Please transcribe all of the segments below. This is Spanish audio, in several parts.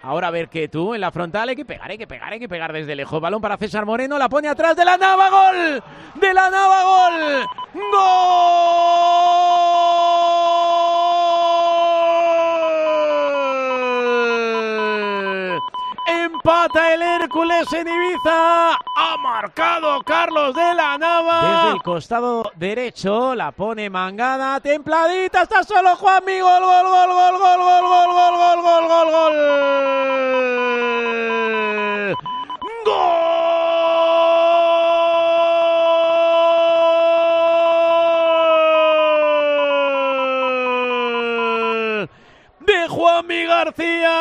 Ahora a ver que tú en la frontal hay que pegar desde lejos. Balón para César Moreno, la pone atrás de la Nava, gol. De la Nava, gol. ¡Gol! Empata el Hércules en Ibiza. Ha marcado Carlos de la Nava. Desde el costado derecho la pone Mangada, templadita, está solo Juanmi. Gol, gol, gol, gol, gol, gol, gol, gol, gol, gol, gol, gol. ¡Gol! De Juanmi García.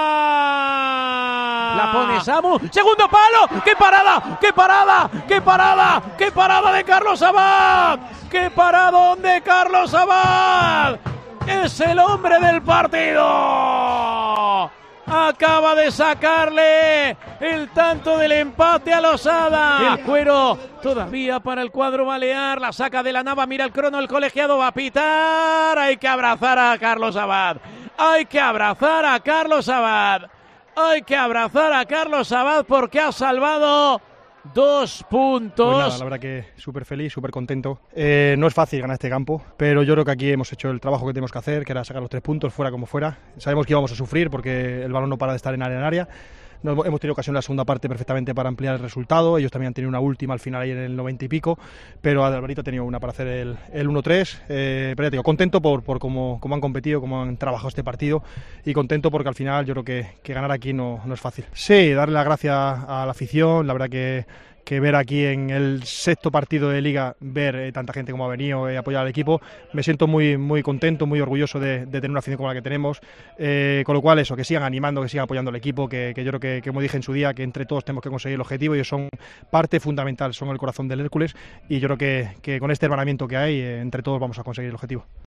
La pone Samu, segundo palo, ¡qué parada! ¡Qué parada! ¡Qué parada! ¡Qué parada de Carlos Abad! ¡Qué paradón de Carlos Abad! ¡Es el hombre del partido! Acaba de sacarle el tanto del empate a Losada. El cuero todavía para el cuadro balear. La saca de la Nava, mira el crono, el colegiado va a pitar. Hay que abrazar a Carlos Abad. Hay que abrazar a Carlos Abad. Hay que abrazar a Carlos Abad porque ha salvado 2 puntos. Pues nada, la verdad que súper feliz, súper contento. No es fácil ganar este campo, pero yo creo que aquí hemos hecho el trabajo que tenemos que hacer, que era sacar los 3 puntos, fuera como fuera. Sabemos que íbamos a sufrir porque el balón no para de estar en área. Hemos tenido ocasión en la segunda parte perfectamente para ampliar el resultado. Ellos también han tenido una última al final ahí en el 90 y pico, pero Alvarito ha tenido una para hacer el 1-3. Pero ya te digo, contento por cómo han competido, cómo han trabajado este partido, y contento porque al final yo creo que ganar aquí no es fácil. Sí, darle las gracias a la afición. La verdad que ver aquí en el 6º partido de Liga, ver tanta gente como ha venido a apoyar al equipo, me siento muy, muy contento, muy orgulloso de tener una afición como la que tenemos, con lo cual eso, que sigan animando, que sigan apoyando al equipo, que yo creo que, como dije en su día, que entre todos tenemos que conseguir el objetivo. Ellos son parte fundamental, son el corazón del Hércules, y yo creo que con este hermanamiento que hay, entre todos vamos a conseguir el objetivo.